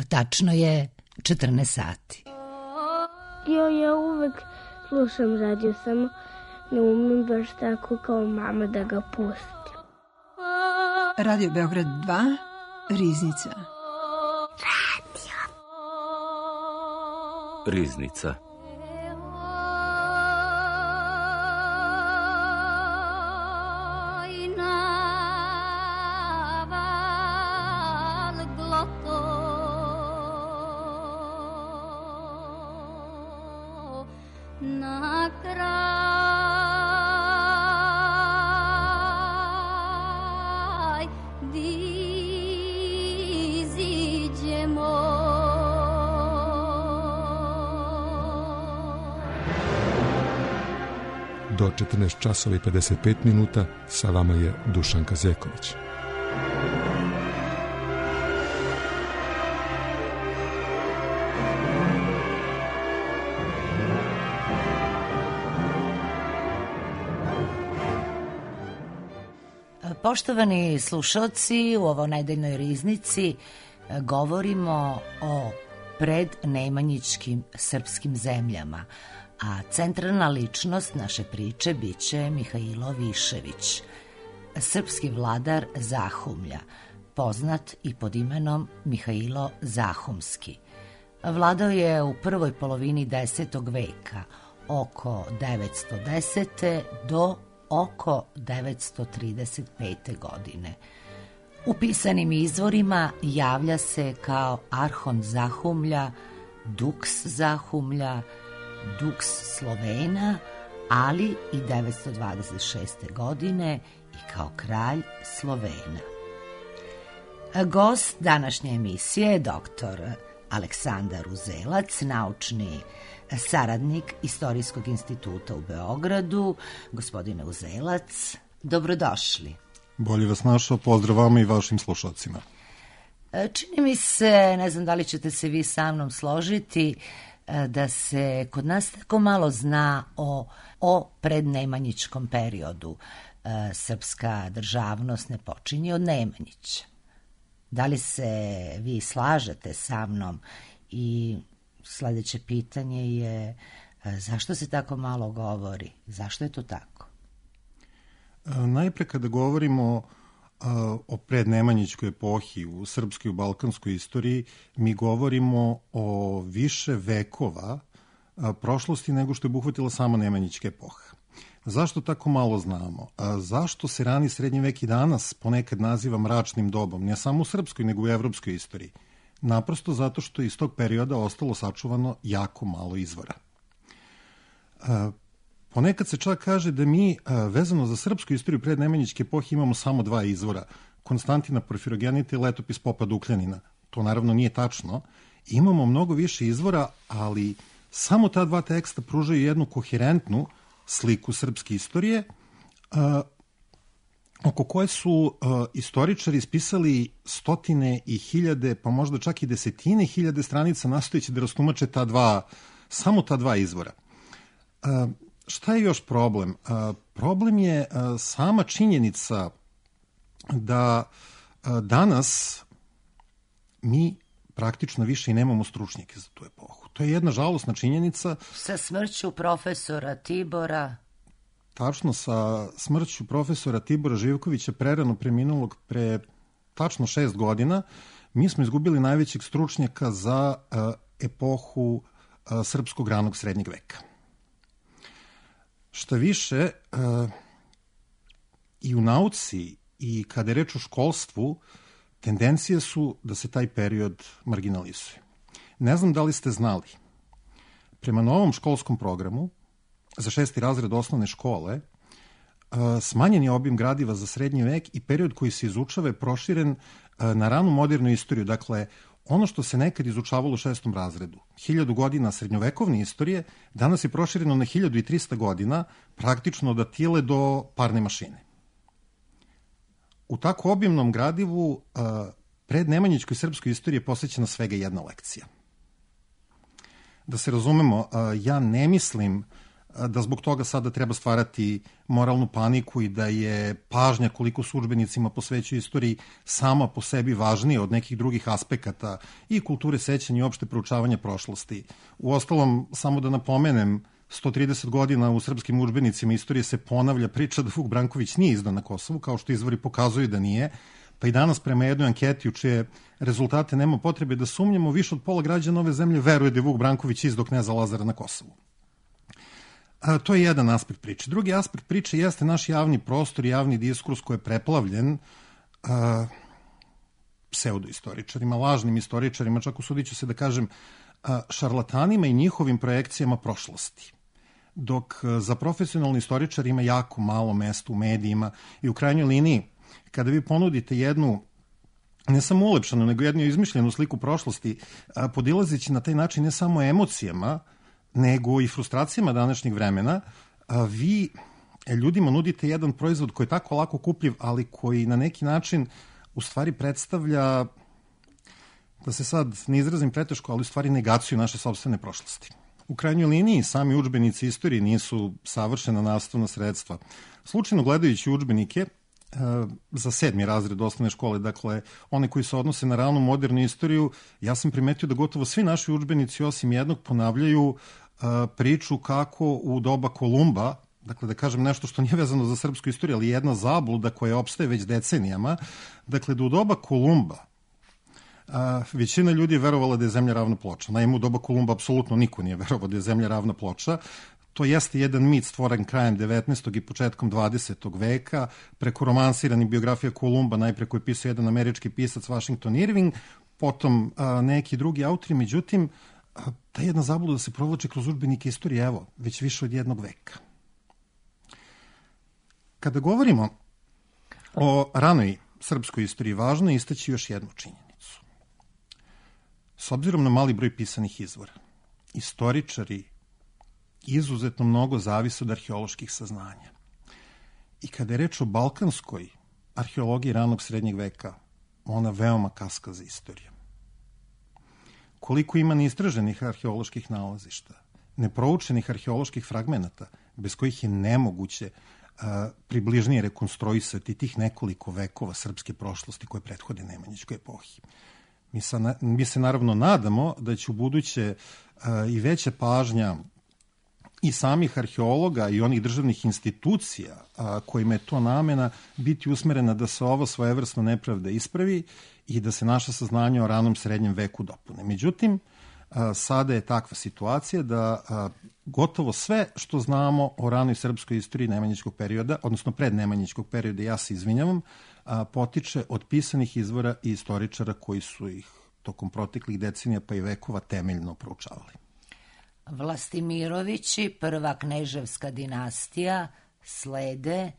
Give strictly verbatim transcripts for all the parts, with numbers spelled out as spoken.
Tačno je četrnaest sati. Jo, ja uvek slušam radio, samo ne umem baš tako kao mama da ga pustim. Radio Beograd dva, Riznica. Radio. Riznica. Do četrnaest časova i pedeset pet minuta sa vama je Dušan Kazeković. Poštovani slušalci, u ovo nedeljnoj riznici govorimo o prednemanjičkim srpskim zemljama, a centralna ličnost naše priče biće Mihailo Višević, srpski vladar Zahumlja, poznat i pod imenom Mihailo Zahumski. Vladao je u prvoj polovini desetog veka, oko devetsto desete do oko devetsto trideset pete godine. U pisanim izvorima javlja se kao arhon Zahumlja, duks Zahumlja, duks Slovena, ali i devetsto dvadeset šeste godine i kao kralj Slovena. Gost današnje emisije je doktor Aleksandar Uzelac, naučni saradnik Istorijskog instituta u Beogradu. Gospodine Uzelac, dobrodošli. Bolje vas našao, pozdrav vama i vašim slušalcima. Čini mi se, ne znam da li ćete se vi sa mnom složiti, da se kod nas tako malo zna o, o prednemanjičkom periodu. Srpska državnost ne počinje od Nemanjića. Da li se vi slažete sa mnom? I sledeće pitanje je zašto se tako malo govori? Zašto je to tako? Najpre kada govorimo o prednemanjičkoj epohi u srpskoj i balkanskoj istoriji, mi govorimo o više vekova prošlosti nego što je obuhvatila sama nemanjička epoha. Zašto tako malo znamo? Zašto se rani srednji vek i danas ponekad naziva mračnim dobom, ne samo u srpskoj nego u evropskoj istoriji? Naprosto zato što iz tog perioda ostalo sačuvano jako malo izvora. Ponekad se čak kaže da mi, vezano za srpsku istoriju prednemanjičke epohe, imamo samo dva izvora, Konstantina Porfirogenita i letopis Popa Dukljanina. To naravno nije tačno. Imamo mnogo više izvora, ali samo ta dva teksta pružaju jednu koherentnu sliku srpske istorije, oko koje su istoričari ispisali stotine i hiljade, pa možda čak i desetine hiljade stranica nastojeći da rastumače ta dva, samo ta dva izvora. Šta je još problem? Problem je sama činjenica da danas mi praktično više i nemamo stručnjake za tu epohu. To je jedna žalosna činjenica. Sa smrću profesora Tibora... Tačno, sa smrću profesora Tibora Živkovića, prerano preminulog pre tačno šest godina, mi smo izgubili najvećeg stručnjaka za epohu srpskog ranog srednjeg veka. Šta više, i u nauci i kada je reč o školstvu, tendencije su da se taj period marginalizuje. Ne znam da li ste znali, prema novom školskom programu, za šesti razred osnovne škole, smanjen je obim gradiva za srednji vek i period koji se izučava je proširen na ranu modernu istoriju. Dakle, ono što se nekad izučavalo u šestom razredu, hiljadu godina srednjovekovne istorije, danas je prošireno na hiljadu i trista godina, praktično od Atile do parne mašine. U tako obimnom gradivu prednemanjičkoj srpskoj istoriji je posvećena svega jedna lekcija. Da se razumemo, ja ne mislim da zbog toga sada treba stvarati moralnu paniku i da je pažnja koliko su udžbenicima posvećuju istoriji sama po sebi važnija od nekih drugih aspekata i kulture sećanja i opšte proučavanja prošlosti. Uostalom, samo da napomenem, sto trideset godina u srpskim udžbenicima istorije se ponavlja priča da Vuk Branković nije izdan na Kosovu, kao što izvori pokazuju da nije, pa i danas prema jednoj anketi u čije rezultate nema potrebe da sumnjamo, više od pola građana ove zemlje veruje da je Vuk Branković izdao kneza Lazara na Kosovu. A, to je jedan aspekt priče. Drugi aspekt priče jeste naš javni prostor i javni diskurs koji je preplavljen a, pseudoistoričarima, lažnim istoričarima, čak usudit ću se da kažem a, šarlatanima i njihovim projekcijama prošlosti. Dok a, za profesionalni istoričar ima jako malo mesta u medijima i u krajnjoj liniji, kada vi ponudite jednu ne samo ulepšanu, nego jednu izmišljenu sliku prošlosti, a, podilazeći na taj način ne samo emocijama, nego i frustracijama današnjeg vremena, a, vi ljudima nudite jedan proizvod koji je tako lako kupljiv, ali koji na neki način u stvari predstavlja, da se sad ne izrazim preteško, ali u stvari negaciju naše sopstvene prošlosti. U krajnjoj liniji sami udžbenici istorije nisu savršena nastavna sredstva. Slučajno gledajući udžbenike za sedmi razred osnovne škole, dakle one koji se odnose na ranu modernu istoriju, ja sam primetio da gotovo svi naši udžbenici osim jednog ponavljaju uh, priču kako u doba Kolumba, dakle da kažem nešto što nije vezano za srpsku istoriju, ali jedna zabluda koja opstaje već decenijama, dakle da u doba Kolumba uh, većina ljudi je verovala da je zemlja ravna ploča. Naime, u doba Kolumba apsolutno niko nije verovao da je zemlja ravna ploča. To jeste jedan mit stvoren krajem devetnaestog i početkom dvadesetog veka, preko romansiranih biografija Kolumba, najpre koji je pisao jedan američki pisac Washington Irving, potom a, neki drugi autori, međutim, a, ta jedna zabluda se provlači kroz udžbenike istorije, evo, već više od jednog veka. Kada govorimo o ranoj srpskoj istoriji, važno je istaći još jednu činjenicu. S obzirom na mali broj pisanih izvora, istoričari izuzetno mnogo zavisi od arheoloških saznanja. I kada je reč o balkanskoj arheologiji ranog srednjeg veka, ona veoma kaska za istorijom. Koliko ima neistraženih arheoloških nalazišta, neproučenih arheoloških fragmenata, bez kojih je nemoguće a, približnije rekonstruisati tih nekoliko vekova srpske prošlosti koje prethode Nemanjićkoj epohi. Mi, sa, mi se naravno nadamo da će u buduće a, i veća pažnja i samih arheologa i onih državnih institucija a, kojima je to namena biti usmerena da se ovo svojevrsna nepravda ispravi i da se naša saznanja o ranom srednjem veku dopune. Međutim, a, sada je takva situacija da a, gotovo sve što znamo o ranoj srpskoj istoriji nemanjićkog perioda, odnosno pred nemanjićkog perioda, ja se izvinjavam, a, potiče od pisanih izvora i istoričara koji su ih tokom proteklih decenija pa i vekova temeljno proučavali. Vlastimirovići, prva kneževska dinastija, slede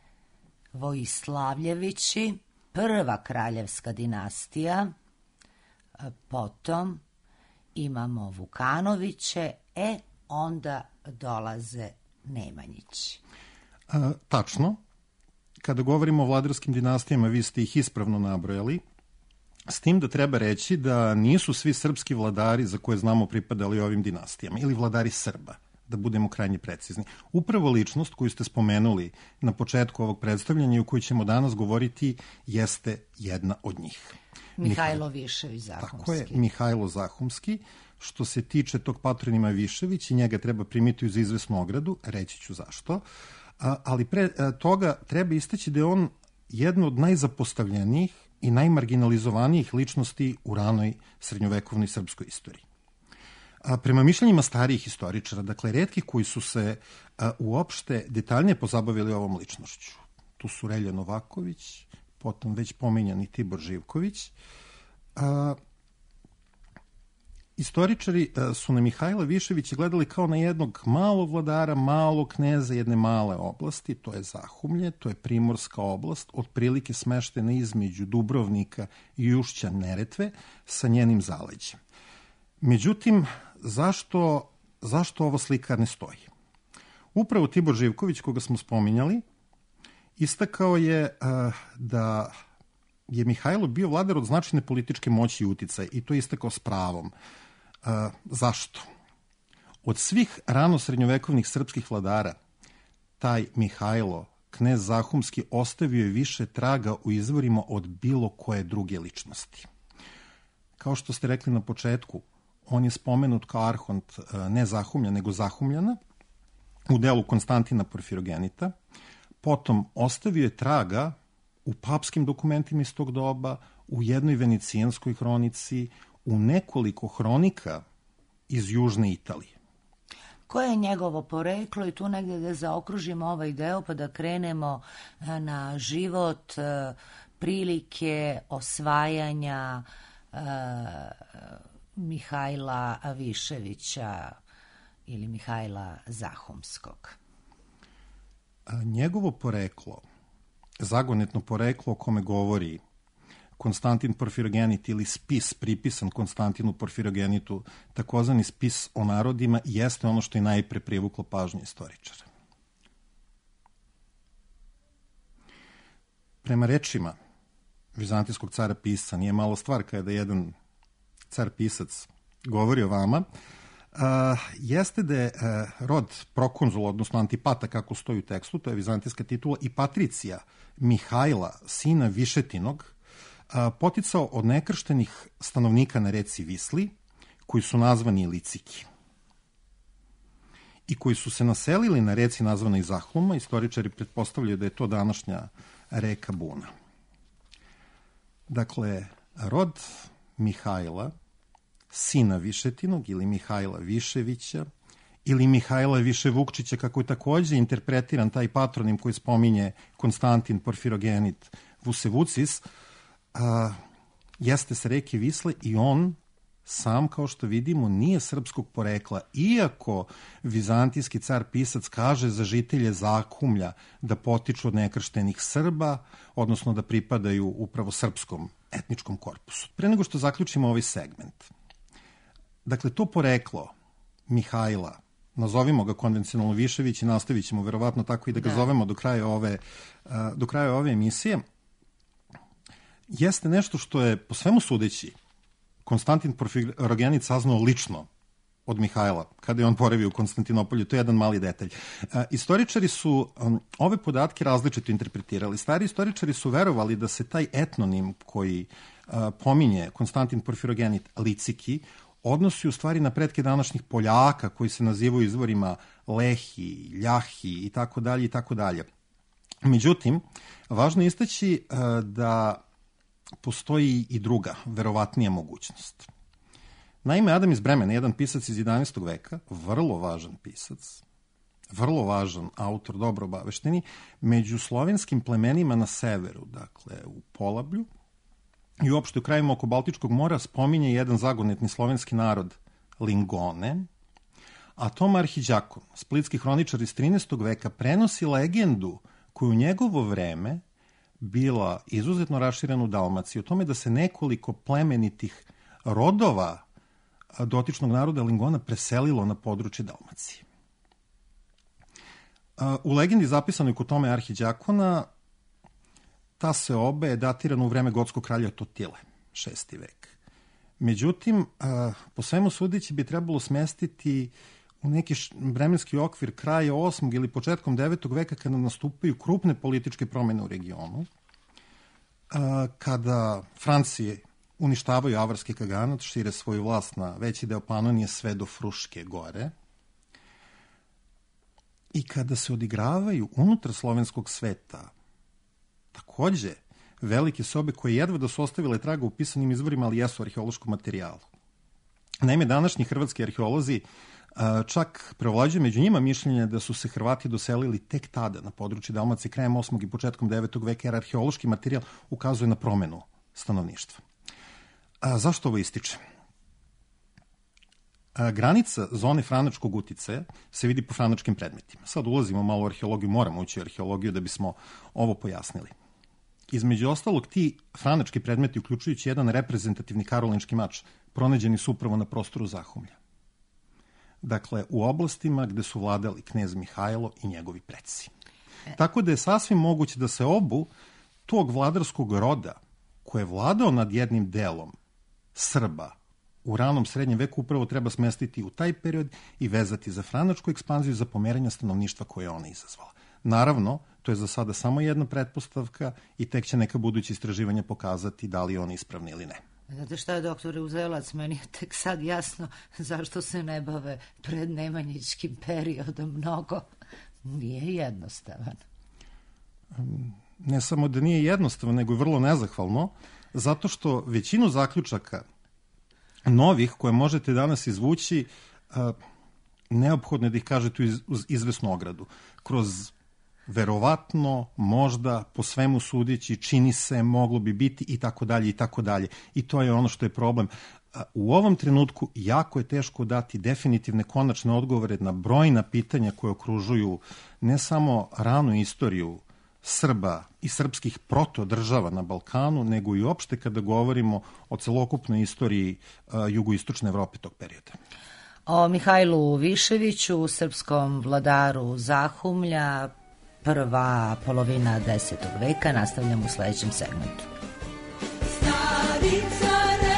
Vojislavljevići, prva kraljevska dinastija, potom imamo Vukanoviće, e onda dolaze Nemanjići. A, tačno. Kada govorimo o vladarskim dinastijama, vi ste ih ispravno nabrojali, s tim da treba reći da nisu svi srpski vladari za koje znamo pripadali ovim dinastijama, ili vladari Srba, da budemo krajnje precizni. Upravo ličnost koju ste spomenuli na početku ovog predstavljanja i o kojoj ćemo danas govoriti jeste jedna od njih. Mihajlo Višević Zahumski. Tako je, Mihajlo Zahumski. Što se tiče tog patronima Višević, i njega treba primiti uz izvesnu ogradu, reći ću zašto, a, ali pre a, toga treba istaći da je on jedno od najzapostavljenijih i najmarginalizovanijih ličnosti u ranoj srednjovekovnoj srpskoj istoriji. A, prema mišljenjima starijih istoričara, dakle retki koji su se a, uopšte detaljnije pozabavili ovom ličnošću, tu su Relja Novaković, potom već pominjani Tibor Živković. A, Istoričari su na Mihajla Viševića gledali kao na jednog malog vladara, malog kneza jedne male oblasti, to je Zahumlje, to je Primorska oblast, otprilike smeštena između Dubrovnika i ušća Neretve sa njenim zaleđem. Međutim, zašto, zašto ova slika ne stoji? Upravo Tibor Živković, koga smo spominjali, istakao je uh, da je Mihajlo bio vladar od značajne političke moći i uticaja i to je istakao s pravom. Uh, zašto? Od svih ranosrednjovekovnih srpskih vladara, taj Mihajlo, knez Zahumski, ostavio je više traga u izvorima od bilo koje druge ličnosti. Kao što ste rekli na početku, on je spomenut kao arhont ne Zahumlja, nego Zahumljana, u delu Konstantina Porfirogenita. Potom ostavio je traga u papskim dokumentima iz tog doba, u jednoj venecijanskoj hronici, u nekoliko hronika iz južne Italije. Koje je njegovo poreklo i tu negdje da zaokružimo ovaj deo pa da krenemo na život, prilike osvajanja uh, Mihajla Viševića ili Mihajla Zahumskog. A njegovo poreklo, zagonetno poreklo o kome govori Konstantin Porfirogenit ili spis pripisan Konstantinu Porfirogenitu, takozvani spis o narodima, jeste ono što je najpre privuklo pažnju istoričara. Prema rečima vizantijskog cara pisca, nije malo stvar kada jedan car pisac govori o vama, Uh, jeste da je uh, rod prokonzula, odnosno Antipata, kako stoji u tekstu, to je vizantijska titula, i Patricija Mihajla, sina Višetinog, uh, poticao od nekrštenih stanovnika na reci Visli, koji su nazvani Liciki i koji su se naselili na reci nazvanoj Zahluma. Istoričari pretpostavljaju da je to današnja reka Buna. Dakle, rod Mihajla, sina Višetinog ili Mihajla Viševića ili Mihajla Viševukčića, kako je takođe interpretiran taj patronim koji spominje Konstantin Porfirogenit Vusevucis, a, jeste s reke Visle i on sam, kao što vidimo, nije srpskog porekla, iako vizantijski car pisac kaže za žitelje Zahumlja da potiču od nekrštenih Srba, odnosno da pripadaju upravo srpskom etničkom korpusu. Pre nego što zaključimo ovaj segment, dakle, to poreklo Mihajla, nazovimo ga konvencionalno Višević i nastavit ćemo verovatno tako i da ga da. zovemo do kraja ove, do kraja ove emisije, jeste nešto što je, po svemu sudeći, Konstantin Porfirogenit saznao lično od Mihajla, kada je on boravio u Konstantinopolju. To je jedan mali detalj. E, istoričari su um, ove podatke različito interpretirali. Stari istoričari su verovali da se taj etnonim koji uh, pominje Konstantin Porfirogenit, Liciki, odnosi u stvari na pretke današnjih Poljaka koji se nazivaju izvorima Lehi, Ljahi i tako dalje i tako dalje. Međutim, važno je istaći uh, da postoji i druga, verovatnija mogućnost. Naime, Adam iz Bremena, jedan pisac iz jedanaestog veka, vrlo važan pisac, vrlo važan autor, dobro obavešteni, među slovenskim plemenima na severu, dakle u Polablju i uopšte u krajima oko Baltičkog mora, spominje jedan zagonetni slovenski narod, Lingone, a Toma Arhiđakon, splitski hroničar iz trinaestog veka, prenosi legendu koju u njegovo vreme bila izuzetno raširena u Dalmaciji, o tome da se nekoliko plemenitih rodova dotičnog naroda Lingona preselilo na područje Dalmacije. U legendi zapisanoj kod Tome Arhiđakona ta seoba je datirana u vreme gotskog kralja Totile, šesti vek. Međutim, po svemu sudeći bi trebalo smestiti u neki vremenski okvir kraja osmog ili početkom devetog veka, kada nastupaju krupne političke promene u regionu, kada Francije uništavaju avarski kaganat, šire svoju vlast na veći deo Panonije sve do Fruške gore, i kada se odigravaju unutar slovenskog sveta takođe velike sobe koje jedva da su ostavile traga u pisanim izvorima, ali jesu arheološkom materijalu. Naime, današnji hrvatski arheolozi čak preovlađuju među njima mišljenje da su se Hrvati doselili tek tada na području Dalmacije krajem osmog i početkom devetog veka, jer arheološki materijal ukazuje na promenu stanovništva. A zašto ovo ističem? A, granica zone franačkog uticaja se vidi po franačkim predmetima. Sad ulazimo malo u arheologiju, moramo ući u arheologiju da bismo ovo pojasnili. Između ostalog, ti franački predmeti, uključujući jedan reprezentativni karolinški mač, pronađeni su upravo na prostoru Zahumlja. Dakle, u oblastima gde su vladali knez Mihajlo i njegovi preci. Tako da je sasvim moguće da se obu tog vladarskog roda, koji je vladao nad jednim delom Srba u ranom srednjem veku upravo treba smestiti u taj period i vezati za franačku ekspanziju, za pomeranje stanovništva koje je ona izazvala. Naravno, to je za sada samo jedna pretpostavka i tek će neka buduća istraživanja pokazati da li je on ispravni ili ne. Znate šta je, doktore Uzelac, meni je tek sad jasno zašto se ne bave prednemanjičkim periodom mnogo. Nije jednostavan. Ne samo da nije jednostavno, nego je vrlo nezahvalno, zato što većinu zaključaka novih koje možete danas izvući, neophodno je da ih kažete uz izvesnu ogradu. Kroz verovatno, možda, po svemu sudeći, čini se, moglo bi biti i tako dalje i tako dalje. I to je ono što je problem. U ovom trenutku jako je teško dati definitivne konačne odgovore na brojna pitanja koje okružuju ne samo ranu istoriju Srba i srpskih protodržava na Balkanu, nego i uopšte kada govorimo o celokupnoj istoriji jugoistočne Evrope tog perioda. O Mihajlu Viševiću, srpskom vladaru Zahumlja, prva polovina desetog veka, nastavljamo u sledećem segmentu. Starica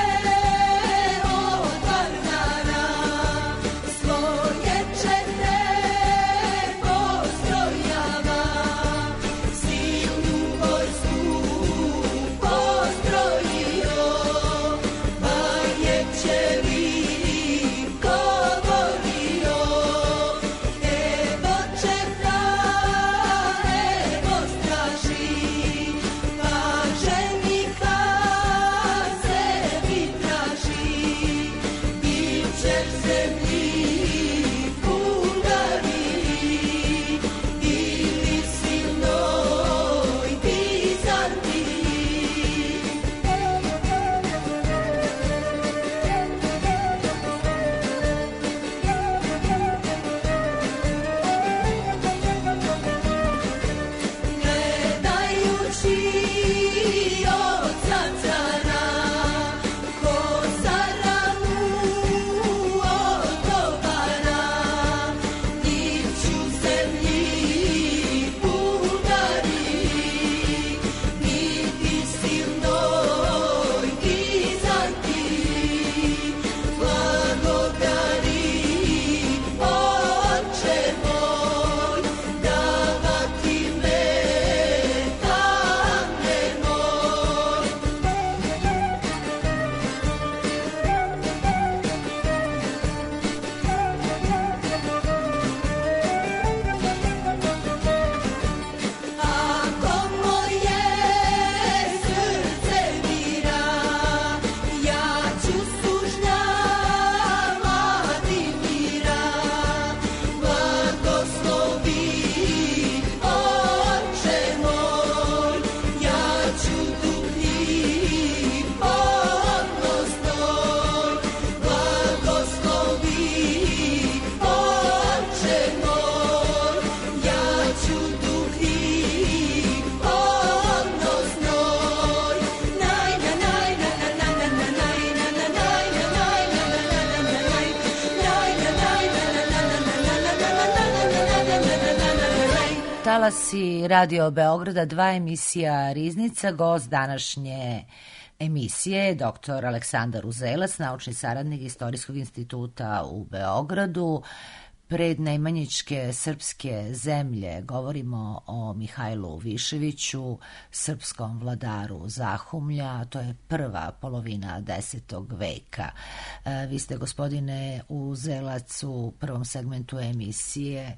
Talasi Radio Beograda, dva emisija Riznica. Gost današnje emisije je doktor Aleksandar Uzelac, naučni saradnik Istorijskog instituta u Beogradu. Prednemanjičke srpske zemlje, govorimo o Mihajlu Viševiću, srpskom vladaru Zahumlja, to je prva polovina desetog veka. E, vi ste, gospodine Uzelac, u prvom segmentu emisije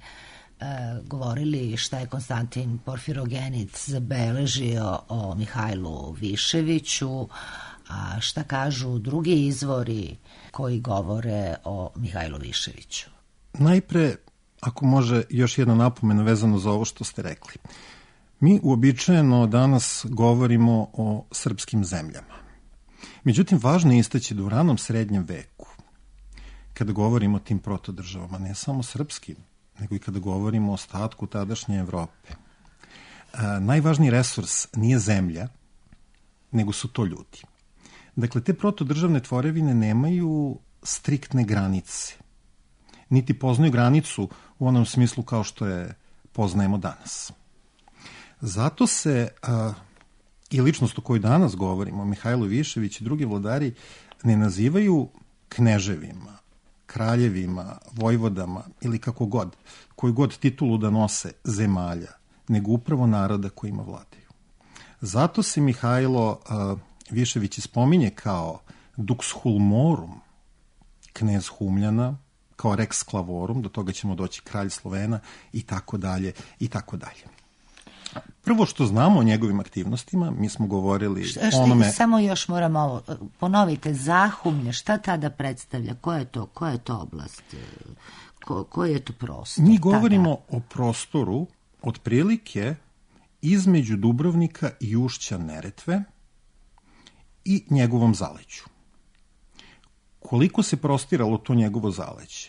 govorili šta je Konstantin Porfirogenit zabeležio o Mihajlu Viševiću, a šta kažu drugi izvori koji govore o Mihajlu Viševiću. Najpre, ako može još jedna napomena vezano za ovo što ste rekli. Mi uobičajeno danas govorimo o srpskim zemljama. Međutim, važno je istaći da u ranom srednjem veku, kada govorimo o tim protodržavama, ne samo srpskim, nego i kada govorimo o ostatku tadašnje Evrope, a, najvažniji resurs nije zemlja, nego su to ljudi. Dakle, te protodržavne tvorevine nemaju striktne granice, niti poznaju granicu u onom smislu kao što je poznajemo danas. Zato se a, i ličnost o kojoj danas govorimo, Mihajlo Višević i drugi vladari, ne nazivaju kneževima, kraljevima, vojvodama ili kako god, koju god titulu da nose zemalja, nego upravo naroda kojima vladaju. Zato se Mihajlo uh, Višević spominje kao dux Hulmorum, knez Humljana, kao rex Clavorum, do toga ćemo doći kralj Slovena i tako dalje i tako dalje. Prvo što znamo o njegovim aktivnostima, mi smo govorili šta, šta, onome... Samo još moramo ovo, ponovite, Zahumlje, šta tada predstavlja? Koja je to, koja je to oblast? Ko, koji je to prostor? Mi govorimo tada? o prostoru otprilike između Dubrovnika i ušća Neretve i njegovom zaleđu. Koliko se prostiralo to njegovo zaleđe?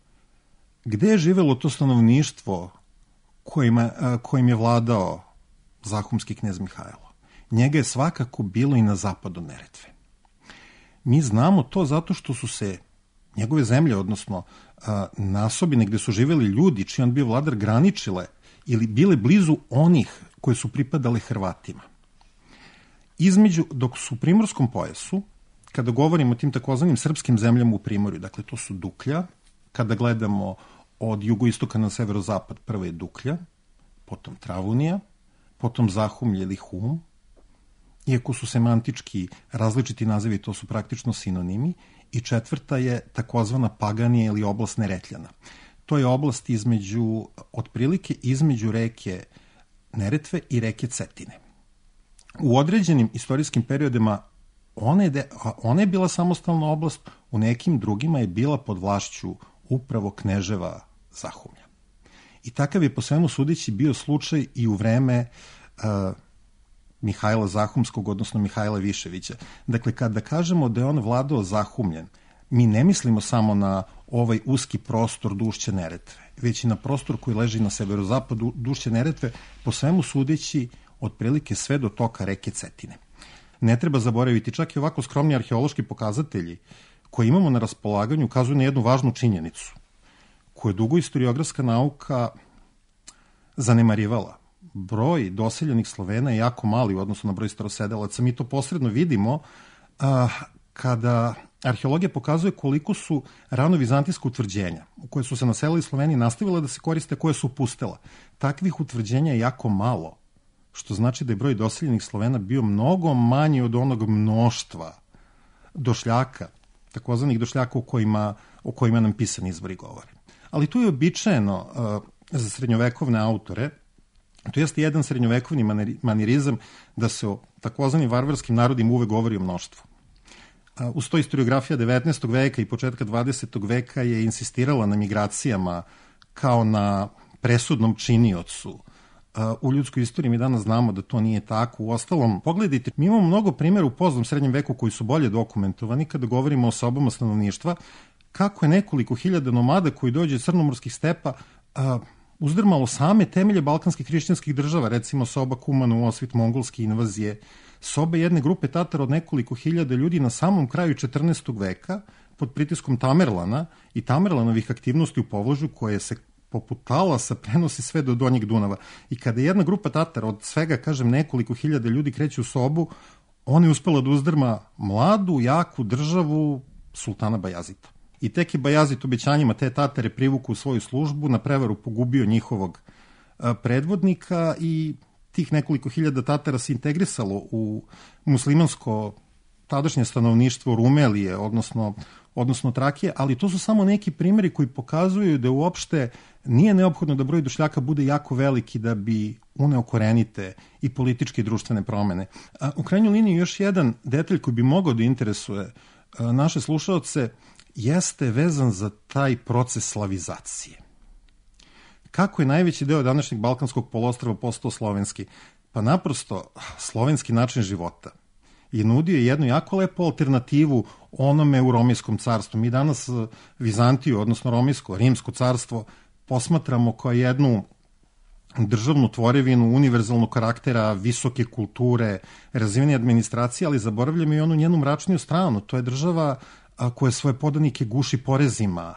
Gde je živelo to stanovništvo kojima, kojim je vladao zahumski knez Mihajlo? Njega je svakako bilo i na zapadu Neretve. Mi znamo to zato što su se njegove zemlje, odnosno nasobine gde su živeli ljudi čiji on bio vladar, graničile ili bile blizu onih koje su pripadale Hrvatima. Između, dok su u primorskom pojasu, kada govorimo o tim takozvanim srpskim zemljama u Primorju, dakle to su Duklja, kada gledamo od jugoistoka na severozapad, prvo je Duklja, potom Travunija, potom Zahumlje ili Hum, iako su semantički različiti nazivi, to su praktično sinonimi, i četvrta je takozvana Paganija ili oblast Neretljana. To je oblast između, otprilike između reke Neretve i reke Cetine. U određenim istorijskim periodima ona je, de, ona je bila samostalna oblast, u nekim drugima je bila pod vlašću upravo kneževa Zahumlja. I takav je po svemu sudeći bio slučaj i u vreme uh, Mihajla Zahumskog, odnosno Mihajla Viševića. Dakle, kada kažemo da je on vladao Zahumljen, mi ne mislimo samo na ovaj uski prostor dušća Neretve, već i na prostor koji leži na severozapadu dušća Neretve, po svemu sudeći otprilike sve do toka reke Cetine. Ne treba zaboraviti, čak i ovako skromni arheološki pokazatelji koje imamo na raspolaganju ukazuju na jednu važnu činjenicu, koju je dugo istoriografska nauka zanemarivala. Broj doseljenih Slovena je jako mali u odnosu na broj starosedelaca. Mi to posredno vidimo a, kada arheologija pokazuje koliko su rano-vizantijska utvrđenja u koje su se naselili Sloveni nastavila da se koriste, koje su pustela. Takvih utvrđenja je jako malo, što znači da je broj doseljenih Slovena bio mnogo manji od onog mnoštva došljaka, takozvanih došljaka o kojima, o kojima nam pisani izvori govore. Ali tu je običajeno uh, za srednjovekovne autore, to jeste jedan srednjovekovni manirizam da se o takozvanim varvarskim narodima uvek govori o mnoštvu. Uh, uz to historiografija devetnaestog veka i početka dvadesetog veka je insistirala na migracijama kao na presudnom činiocu. U ljudskoj istoriji mi danas znamo da to nije tako. U ostalom, pogledajte, mi imamo mnogo primjera u poznom srednjem veku koji su bolje dokumentovani kada govorimo o sobama stanovništva, kako je nekoliko hiljada nomada koji dođe iz crnomorskih stepa a, uzdrmalo same temelje balkanskih hrišćanskih država, recimo soba Kumana u osvit mongolske invazije, soba jedne grupe Tatara od nekoliko hiljada ljudi na samom kraju četrnaestog veka pod pritiskom Tamerlana i Tamerlanovih aktivnosti u Povlžju koje se poput talasa prenosi sve do Donjeg Dunava. I kada jedna grupa Tatara od svega, kažem, nekoliko hiljada ljudi kreće u sobu, ona je uspela da uzdrma mladu, jaku državu sultana Bajazita. I tek je Bajazit obećanjima te Tatare privuku u svoju službu, na prevaru pogubio njihovog predvodnika i tih nekoliko hiljada Tatara se integrisalo u muslimansko tadašnje stanovništvo Rumelije, odnosno, odnosno Trakije, ali to su samo neki primjeri koji pokazuju da uopšte nije neophodno da broj došljaka bude jako veliki da bi uneo korenite i političke i društvene promene. A, u krajnjoj liniji još jedan detalj koji bi mogao da interesuje a, naše slušaoce jeste vezan za taj proces slavizacije. Kako je najveći deo današnjeg balkanskog poluostrva postao slovenski? Pa naprosto slovenski način života je nudio jednu jako lepu alternativu onome u Romijskom carstvu. Mi danas Vizantiju, odnosno Romijsko, Rimsko carstvo, posmatramo kao jednu državnu tvorevinu univerzalnog karaktera, visoke kulture, razvijene administracije, ali zaboravljamo i onu njenu mračniju stranu. To je država a, koja svoje podanike guši porezima,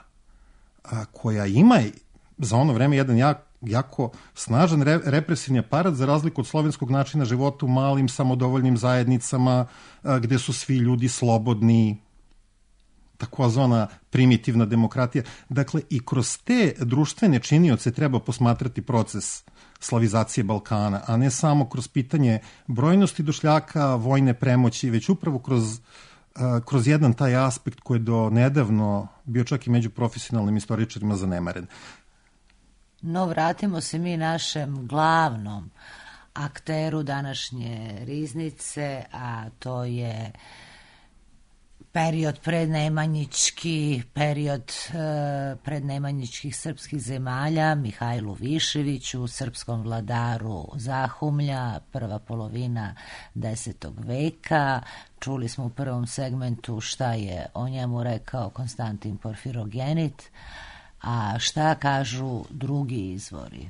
a, koja ima za ono vreme jedan jak, jako snažan re, represivni aparat za razliku od slovenskog načina života u malim samodovoljnim zajednicama a, gde su svi ljudi slobodni. takozvana primitivna demokratija. Dakle, i kroz te društvene činioce treba posmatrati proces slavizacije Balkana, a ne samo kroz pitanje brojnosti došljaka, vojne premoći, već upravo kroz, uh, kroz jedan taj aspekt koji je do nedavno bio čak i među profesionalnim istoričarima zanemaren. No, vratimo se mi našem glavnom akteru današnje riznice, a to je period prednemanjički, period e, prednemanjičkih srpskih zemalja, Mihajlu Viševiću, srpskom vladaru Zahumlja, prva polovina desetog veka. Čuli smo u prvom segmentu šta je o njemu rekao Konstantin Porfirogenit, a šta kažu drugi izvori?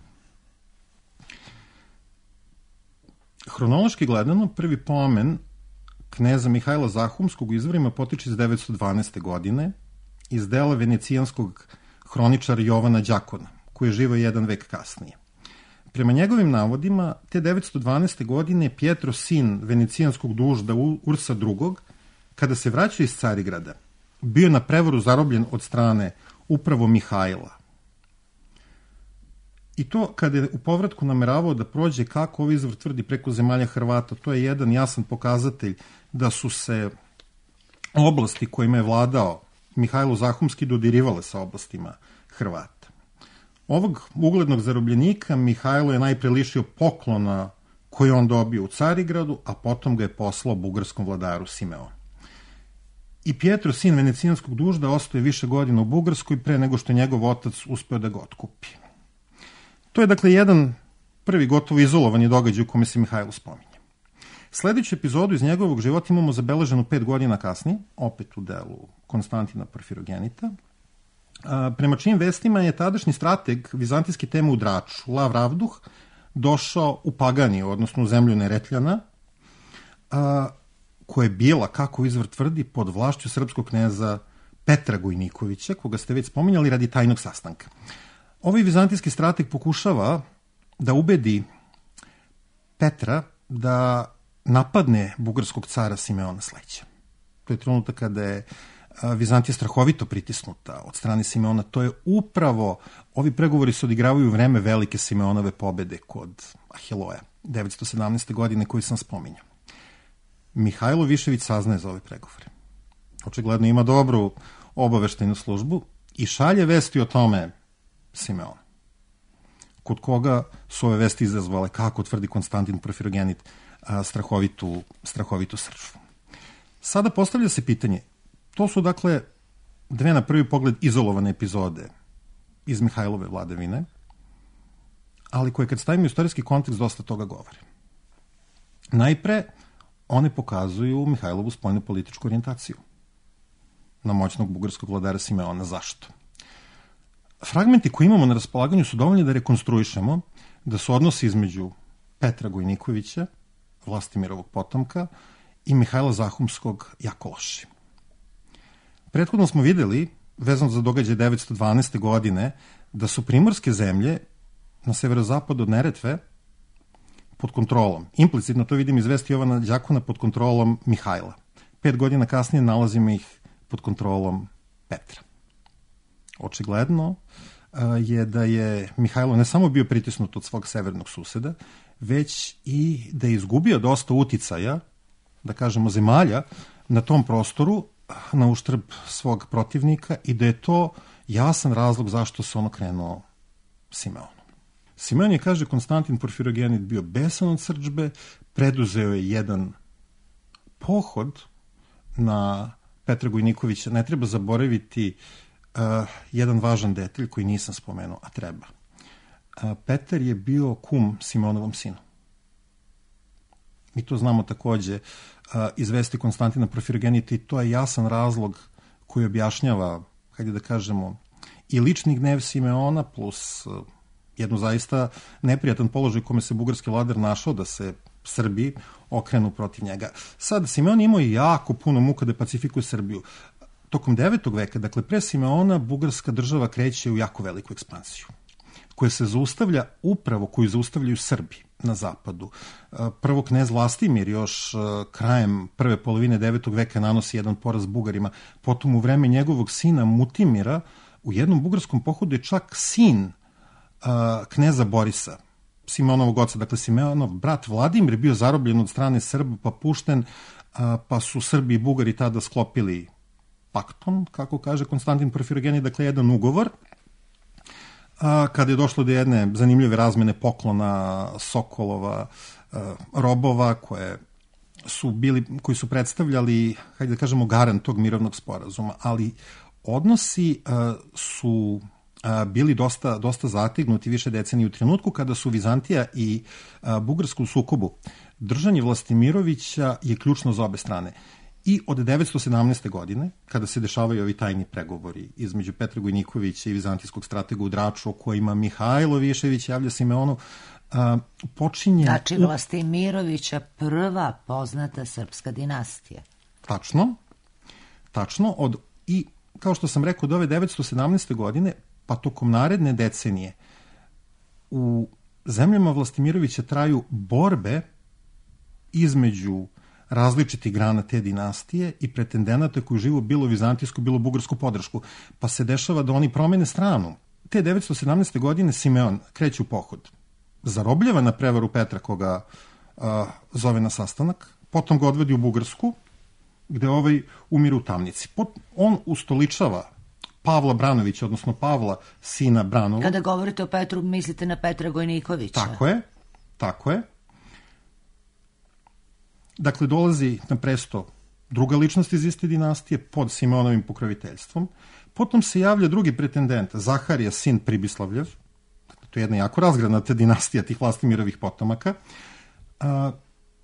Hronološki gledano, prvi pomen kneza Mihajla Zahumskog u izvorima potiče iz devetsto dvanaeste. godine iz dela venecijanskog hroničara Jovana Đakona, koji je živao jedan vek kasnije. Prema njegovim navodima, te devetsto dvanaeste. godine Pietro, sin venecijanskog dužda Ursa drugog, kada se vraća iz Carigrada, bio na prevaru zarobljen od strane upravo Mihajla. I to kada je u povratku nameravao da prođe, kako ovaj izvor tvrdi, preko zemalja Hrvata, to je jedan jasan pokazatelj da su se oblasti kojima je vladao Mihajlo Zahumski dodirivale sa oblastima Hrvata. Ovog uglednog zarobljenika Mihajlo je najpre lišio poklona koji on dobio u Carigradu, a potom ga je poslao bugarskom vladaru Simeonu. I Pietro, sin venecijanskog dužda, ostaje više godina u Bugarskoj pre nego što je njegov otac uspeo da ga otkupi. To je dakle jedan prvi gotovo izolovani događaj u kome se Mihajlo spominje. Sledeću epizodu iz njegovog života imamo zabeleženu pet godina kasnije, opet u delu Konstantina Porfirogenita. Prema čijim vestima je tadašnji strateg vizantijske teme u Draču, Lav Ravduh, došao u Paganiju, odnosno u zemlju Neretljana, koja je bila, kako izvor tvrdi, pod vlašću srpskog kneza Petra Gojnikovića, koga ste već spominjali, radi tajnog sastanka. Ovaj vizantijski strateg pokušava da ubedi Petra da napadne bugarskog cara Simeona Sleća. To je trenutak kada je Vizantija strahovito pritisnuta od strane Simeona. To je upravo, ovi pregovori se odigravaju u vreme velike Simeonove pobede kod Ahiloja, devetsto sedamnaeste. godine koju sam spominjao. Mihajlo Višević saznaje za ove pregovore. Očigledno ima dobru obaveštajnu službu i šalje vesti o tome Simeon, kod koga su ove vesti izazvale, kako tvrdi Konstantin Porfirogenit, strahovitu, strahovitu srđbu. Sada postavlja se pitanje, to su dakle dve na prvi pogled izolovane epizode iz Mihajlove vladavine, ali koje kad stavimo u istorijski kontekst dosta toga govore. Najpre, one pokazuju Mihajlovu spoljno-političku orijentaciju na moćnog bugarskog vladara Simeona. Zašto? Fragmenti koje imamo na raspolaganju su dovoljni da rekonstruišemo da su odnosi između Petra Gojnikovića, Vlastimirovog potomka, i Mihajla Zahumskog jako loši. Prethodno smo videli, vezano za događaj devetsto dvanaeste. godine, da su primorske zemlje na severozapadu od Neretve pod kontrolom, implicitno to vidim iz vesti Jovana Đakona, pod kontrolom Mihajla. Pet godina kasnije nalazimo ih pod kontrolom Petra. Očigledno je da je Mihajlo ne samo bio pritisnut od svog severnog suseda, već i da je izgubio dosta uticaja, da kažemo zemalja, na tom prostoru na uštrb svog protivnika i da je to jasan razlog zašto se on okrenuo Simeonu. Simeon je, kaže Konstantin Porfirogenit, bio besan od srdžbe, preduzeo je jedan pohod na Petra Gojnikovića. Ne treba zaboraviti uh, jedan važan detalj koji nisam spomenuo, a treba. Uh, Petar je bio kum Simeonovom sinu. Mi to znamo takođe uh, iz vesti Konstantina Porfirogenita i to je jasan razlog koji objašnjava, hajde da kažemo, i lični gnev Simeona plus uh, jednu zaista neprijatan položaj u kome se bugarski vladar našao da se Srbi okrenu protiv njega. Sad, Simeon imao jako puno muka da pacifikuje Srbiju. Tokom devetog veka, dakle pre Simeona, bugarska država kreće u jako veliku ekspansiju, koje se zaustavlja upravo, koju zaustavljaju Srbi na zapadu. Prvo knez Vlastimir još krajem prve polovine devetog veka nanosi jedan poraz Bugarima, potom u vreme njegovog sina Mutimira u jednom bugarskom pohodu je čak sin kneza Borisa, Simeonovog oca, dakle Simeonov brat Vladimir je bio zarobljen od strane Srba pa pušten, pa su Srbi i Bugari tada sklopili paktom, kako kaže Konstantin Porfirogenit, dakle jedan ugovor. Kada je došlo do jedne zanimljive razmene poklona Sokolova, robova koje su bili, koji su predstavljali, hajde da kažemo, garant tog mirovnog sporazuma, ali odnosi su bili dosta, dosta zategnuti više decenije u trenutku kada su Vizantija i Bugarska u sukobu. Držanje Vlastimirovića je ključno za obe strane. I od devetsto sedamnaeste. godine, kada se dešavaju ovi tajni pregovori između Petra Gojnikovića i vizantijskog stratega u Draču, o kojima Mihajlo Višević javlja Simeonu, a, počinje... Znači Vlastimirovića prva poznata srpska dinastija. Tačno. Tačno. Od, I, kao što sam rekao, od ove devetsto sedamnaeste. godine, pa tokom naredne decenije, u zemljama Vlastimirovića traju borbe između različitih grana te dinastije i pretendenata koji živu bilo vizantijsku, bilo bugarsku podršku. Pa se dešava da oni promene stranu. Te devetsto sedamnaeste. godine Simeon kreće u pohod. Zarobljava na prevaru Petra koga a, zove na sastanak, potom ga odvodi u Bugarsku, gde ovaj umire u tamnici. Pot, on ustoličava Pavla Branovića, odnosno Pavla, sina Branova. Kada govorite o Petru, mislite na Petra Gojnikovića. Tako je, tako je. Dakle, dolazi na presto druga ličnost iz iste dinastije pod Simeonovim pokroviteljstvom. Potom se javlja drugi pretendent, Zaharija, sin Pribislavljev. Dakle, to je jedna jako razgranata dinastija tih Vlastimirovih potomaka, a,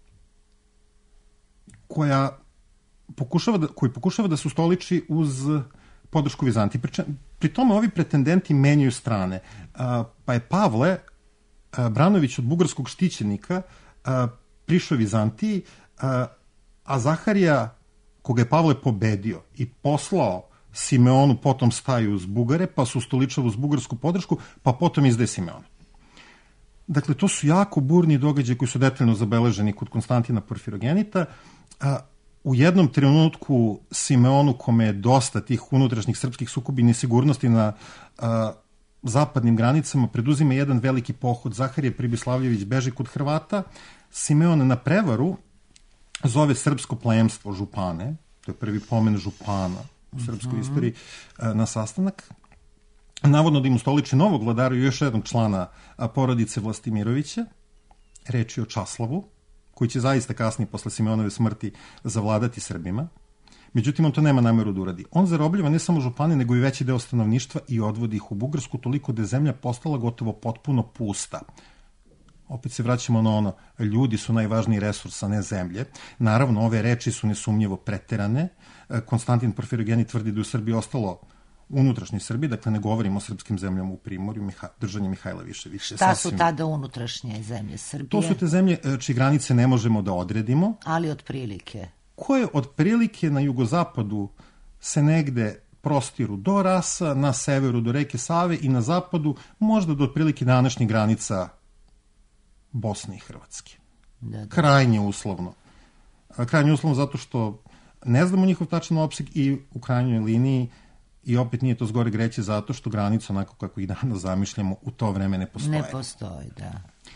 koja pokušava da, koji pokušava da se ustoliči uz podršku Vizantije. Pri, pri tome ovi pretendenti menjaju strane. A, pa je Pavle a, Branović od bugarskog štićenika a, prišao Vizantiji, a, a Zaharija, koga je Pavle pobedio i poslao Simeonu, potom staju uz Bugare, pa su ustoličali uz bugarsku podršku, pa potom izdaje Simeona. Dakle, to su jako burni događaji koji su detaljno zabeleženi kod Konstantina Porfirogenita. A, u jednom trenutku Simeonu, kome je dosta tih unutrašnjih srpskih sukobi i nesigurnosti na a, zapadnim granicama, preduzima jedan veliki pohod. Zaharije Pribislavljević beži kod Hrvata, Simeon na prevaru zove srpsko plemstvo župane, to je prvi pomen župana u srpskoj mm-hmm. istoriji, na sastanak. Navodno da im ustoliči novog vladara i još jednog člana porodice Vlastimirovića, reč je o Časlavu, koji će zaista kasnije posle Simeonove smrti zavladati Srbima. Međutim, on to nema nameru da uradi. On zarobljava ne samo župane, nego i veći deo stanovništva i odvodi ih u Bugarsku, toliko da je zemlja postala gotovo potpuno pusta. Opet se vraćamo na ono, ljudi su najvažniji resurs, a ne zemlje. Naravno, ove reči su nesumnjivo preterane. Konstantin Porfirogenit tvrdi da je u Srbiji ostalo unutrašnji Srbiji, dakle ne govorimo o srpskim zemljama u Primorju, Miha, držanje Mihajla Viševića. Šta su tada unutrašnje zemlje Srbije? To su te zemlje čije granice ne možemo da odredimo. Ali otprilike? Koje otprilike na jugozapadu se negde prostiru do Rasa, na severu do reke Save i na zapadu možda do otprilike današnjih granica Bosne i Hrvatske. Da, da. Krajnje uslovno. Krajnje uslovno zato što ne znamo njihov tačan opseg i u krajnjoj liniji i opet nije to zgore greće zato što granica, onako kako ih danas zamišljamo, u to vreme ne postoje. Ne postoji, da.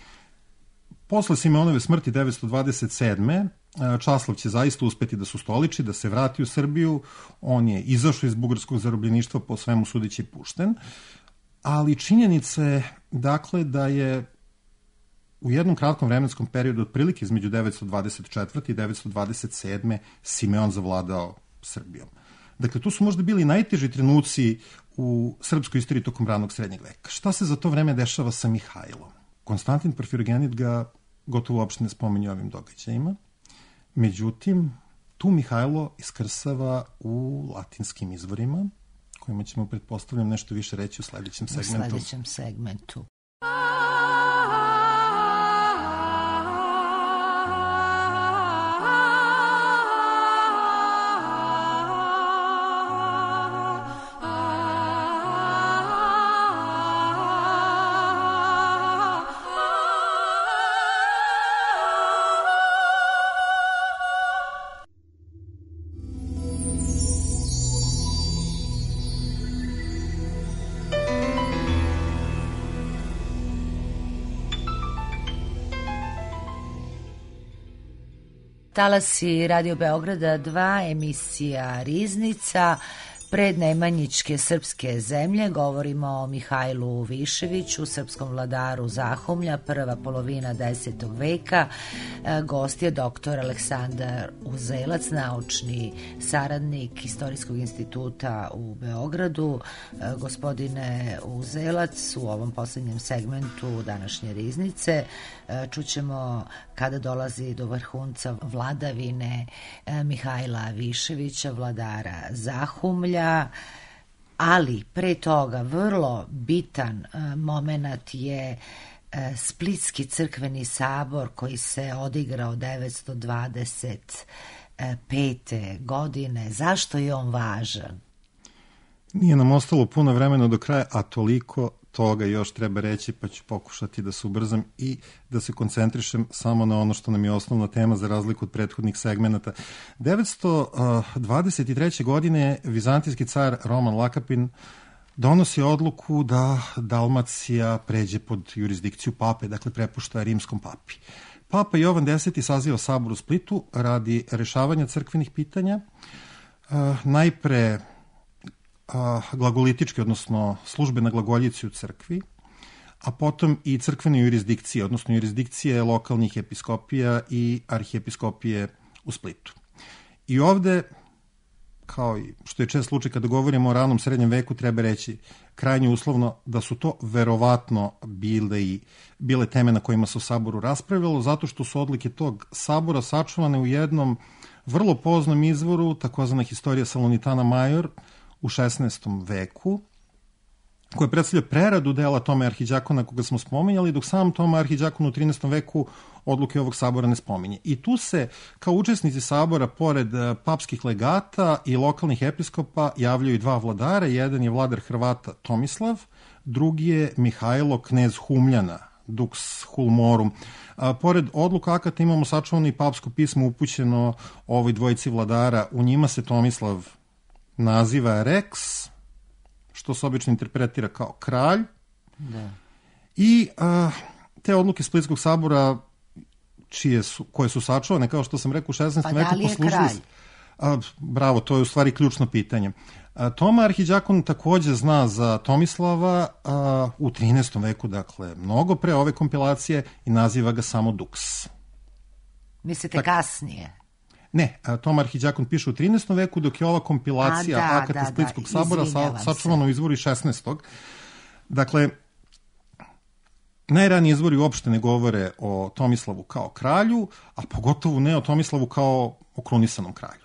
Posle Simeonove smrti devetsto dvadeset sedme. Časlav će zaista uspeti da se ustoliči, da se vrati u Srbiju. On je izašao iz bugarskog zarobljeništva, po svemu sudeći pušten. Ali činjenica je, dakle, da je u jednom kratkom vremenskom periodu, otprilike između devetsto dvadeset četvrte i devetsto dvadeset sedme. Simeon zavladao Srbijom. Dakle, tu su možda bili najteži trenuci u srpskoj istoriji tokom ranog srednjeg veka. Šta se za to vreme dešava sa Mihajlom? Konstantin Porfirogenit ga gotovo uopšte ne spominje ovim događajima. Međutim, tu Mihajlo iskrsava u latinskim izvorima, kojima ćemo, pretpostavljam, nešto više reći u sledećem segmentu. U sledećem segmentu. Talasi Radio Beograda dva, emisija Riznica. Pred nemanjičke srpske zemlje govorimo o Mihajlu Viševiću, srpskom vladaru Zahumlja, prva polovina desetog veka. Gost je doktor Aleksandar Uzelac, naučni saradnik Istorijskog instituta u Beogradu. Gospodine Uzelac, u ovom poslednjem segmentu današnje Riznice čućemo kada dolazi do vrhunca vladavine Mihajla Viševića, vladara Zahumlja, ali pre toga vrlo bitan moment je Splitski crkveni sabor koji se odigrao devetsto dvadeset pete. godine. Zašto je on važan? Nije nam ostalo puno vremena do kraja, a toliko toga još treba reći, pa ću pokušati da se ubrzam i da se koncentrišem samo na ono što nam je osnovna tema za razliku od prethodnih segmenata. devetsto dvadeset treće. godine vizantijski car Roman Lakapin donosi odluku da Dalmacija pređe pod jurisdikciju pape, dakle prepušta rimskom papi. Papa Jovan Deseti saziva sabor u Splitu radi rešavanja crkvenih pitanja. Najpre glagolitički, odnosno službena glagoljici u crkvi, a potom i crkvene jurisdikcije, odnosno jurisdikcije lokalnih episkopija i arhiepiskopije u Splitu. I ovde, kao i što je čest slučaj kada govorimo o ranom srednjem veku, treba reći krajnje uslovno da su to verovatno bile, i, bile teme na kojima se u saboru raspravljalo, zato što su odlike tog sabora sačuvane u jednom vrlo poznom izvoru, takozvana Historija Salonitana Major, u šesnaestom veku, koja predstavlja preradu dela Tome arhiđakona koga smo spominjali, dok sam Toma arhiđakon u trinaestom veku odluke ovog sabora ne spominje. I tu se, kao učesnici sabora, pored papskih legata i lokalnih episkopa, javljaju dva vladara. Jedan je vladar Hrvata Tomislav, drugi je Mihajlo, knez Humljana, Dux Hulmorum. A, pored odluka akata imamo sačuvano i papsko pismo upućeno ovoj dvojici vladara. U njima se Tomislav naziva Rex, što se obično interpretira kao kralj. Da. I a, te odluke Splitskog sabora, čije su, koje su sačuvane, kao što sam rekao, u šesnaestom veku poslužili. A, bravo, to je u stvari ključno pitanje. A, Toma arhiđakon takođe zna za Tomislava a, u trinaestom veku, dakle, mnogo pre ove kompilacije, i naziva ga samo Dux. Mislite tak, kasnije? Ne, Toma arhiđakon piše u trinaestom veku, dok je ova kompilacija da, akata da, Splitskog da, sabora sa, sačuvano u izvoru šesnaestog. Dakle, najraniji izvori uopšte ne govore o Tomislavu kao kralju, a pogotovo ne o Tomislavu kao o krunisanom kralju.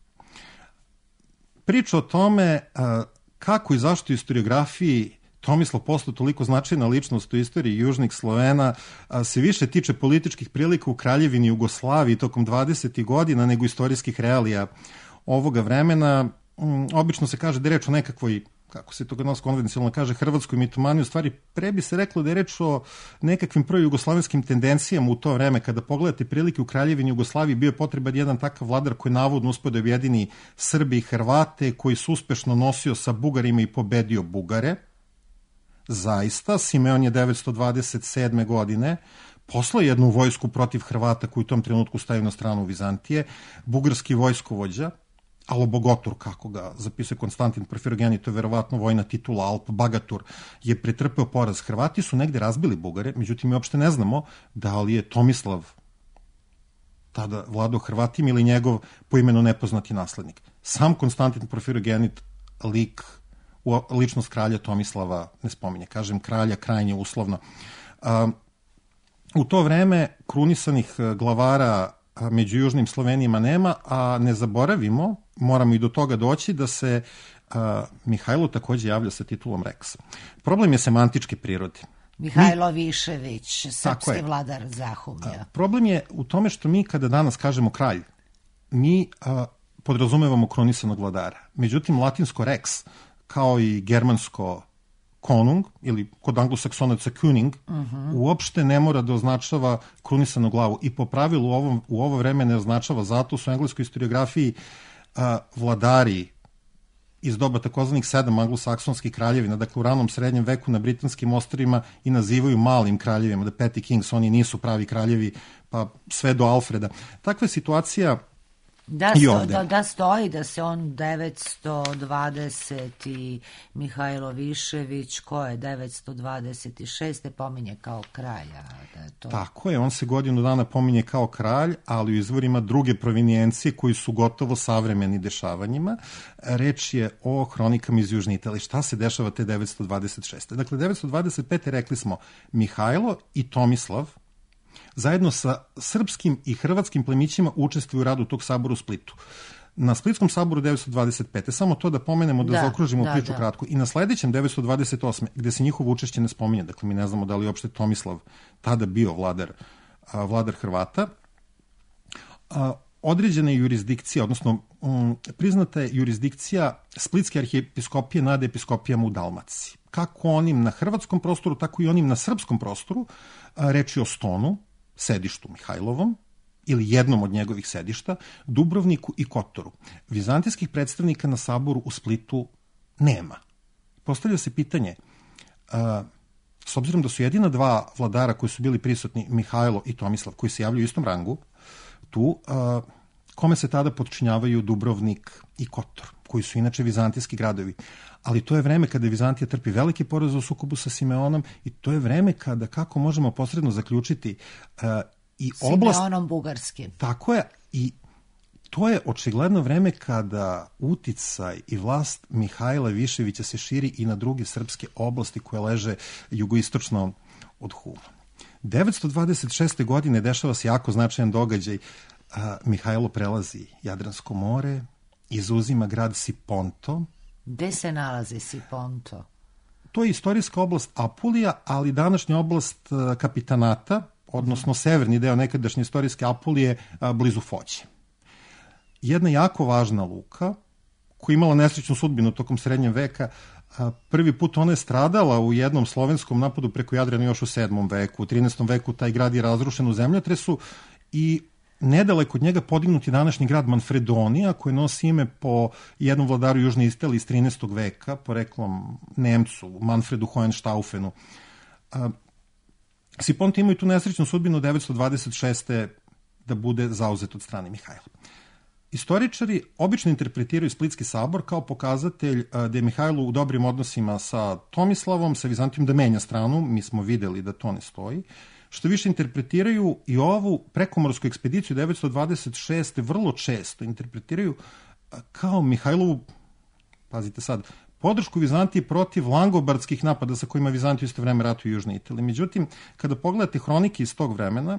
Priča o tome kako i zašto u historiografiji Tomislav postao toliko značajna ličnost u istoriji južnih Slovena se više tiče političkih prilika u Kraljevini Jugoslaviji tokom dvadesetih godina nego istorijskih realija ovoga vremena. Obično se kaže da je reč o nekakvoj, kako se to kod nas konvencionalno kaže, hrvatskoj mitomaniji. U stvari, pre bi se reklo da je reč o nekakvim projugoslavenskim tendencijama u to vreme. Kada pogledate prilike u Kraljevini Jugoslaviji, bio je potreban jedan takav vladar koji navodno uspeo da objedini Srbi i Hrvate, koji se uspešno nosio sa Bugarima i pobedio Bugare. Zaista, Simeon je devetsto dvadeset sedme. godine poslao jednu vojsku protiv Hrvata koji u tom trenutku staju na stranu Vizantije. Bugarski vojskovođa, Alobogotur, kako ga zapisuje Konstantin Porfirogeni, to je verovatno vojna titula, Alp Bagatur, je pretrpeo poraz. Hrvati su negde razbili Bugare, međutim mi uopšte ne znamo da li je Tomislav tada vladao Hrvatima ili njegov po imenu nepoznati naslednik. Sam Konstantin Porfirogenit lik ličnost kralja Tomislava ne spominje. Kažem kralja krajnje uslovno. U to vreme krunisanih glavara među južnim Slovenijima nema, a ne zaboravimo, moramo i do toga doći, da se Mihajlo takođe javlja sa titulom Rex. Problem je semantičke prirode. Mihajlo Višević, srpski vladar Zahumlja. Problem je u tome što mi kada danas kažemo kralj, mi podrazumevamo krunisanog vladara. Međutim, latinsko Rex, kao i germansko konung, ili kod anglosaksonaca kuning, uh-huh. uopšte ne mora da označava krunisanu glavu. I po pravilu u, ovom, u ovo vreme ne označava. Zato su u engleskoj historiografiji a, vladari iz doba takozvanih sedam anglosaksonskih kraljevina, dakle u ranom srednjem veku na britanskim ostrvima i nazivaju malim kraljevima, the petty kings, oni nisu pravi kraljevi, pa sve do Alfreda. Takva je situacija Da, i sto, ovde. da, da stoji da se on devetsto dvadeset i Mihajlo Višević, ko je devetsto dvadeset šest pominje kao kralja. Da je to... Tako je, on se godinu dana pominje kao kralj, ali u izvorima druge provinijencije koji su gotovo savremeni dešavanjima. Reč je o hronikama iz Južne Italije. Šta se dešava te devetsto dvadeset šeste? Dakle, devetsto dvadeset pete rekli smo Mihajlo i Tomislav zajedno sa srpskim i hrvatskim plemićima učestvuju u radu tog sabora u Splitu. Na Splitskom saboru devetsto dvadeset pete, samo to da pomenemo, da, da zaokružimo da, priču da. kratko, i na sledećem devetsto dvadeset osme gde se njihovo učešće ne spominje, dakle mi ne znamo da li je uopšte Tomislav tada bio vladar, a, vladar Hrvata, a, određena je jurisdikcija, odnosno um, priznata je jurisdikcija Splitske arhijepiskopije nad episkopijama u Dalmaciji. Kako onim na hrvatskom prostoru, tako i onim na srpskom prostoru, a, reč je o Stonu, sedištu Mihajlovom, ili jednom od njegovih sedišta, Dubrovniku i Kotoru. Vizantijskih predstavnika na saboru u Splitu nema. Postavlja se pitanje, a, s obzirom da su jedina dva vladara koji su bili prisutni, Mihajlo i Tomislav, koji se javljaju u istom rangu, tu, a, kome se tada podčinjavaju Dubrovnik i Kotor, koji su inače vizantijski gradovi. Ali to je vreme kada Vizantija trpi velike poraze u sukobu sa Simeonom i to je vreme kada, kako možemo posredno zaključiti, a, i oblast... Simeonom Bugarskim. Tako je, i to je očigledno vreme kada uticaj i vlast Mihajla Viševića se širi i na druge srpske oblasti koje leže jugoistočno od Huma. devetsto dvadeset šeste. godine dešava se jako značajan događaj. A, Mihajlo prelazi Jadransko more, izuzima grad Siponto. Gde se nalazi Siponto? To je istorijska oblast Apulija, ali današnja oblast Kapitanata, odnosno severni deo nekadašnje istorijske Apulije, a, blizu Foće. Jedna jako važna luka, koja je imala nesrećnu sudbinu tokom srednjeg veka. A, prvi put ona je stradala u jednom slovenskom napadu preko Jadrana još u sedmom veku. U trinaestom veku taj grad je razrušen u zemljotresu i nedaleko od njega podignut je današnji grad Manfredonija, koji nosi ime po jednom vladaru Južne Italije iz trinaestog veka, poreklom Nemcu, Manfredu Hohenstaufenu. A, Siponti imaju tu nesrećnu sudbinu devetsto dvadeset šeste. da bude zauzet od strane Mihajla. Istoričari obično interpretiraju Splitski sabor kao pokazatelj da je Mihajlo u dobrim odnosima sa Tomislavom, sa Vizantijom, da menja stranu, mi smo videli da to ne stoji. Što više interpretiraju i ovu prekomorsku ekspediciju devetsto dvadeset šeste. vrlo često interpretiraju kao Mihajlovu, pazite sad, podršku Vizantiji protiv langobardskih napada sa kojima Vizantiju isto vreme ratuje u Južnoj Italiji. Međutim, kada pogledate hronike iz tog vremena,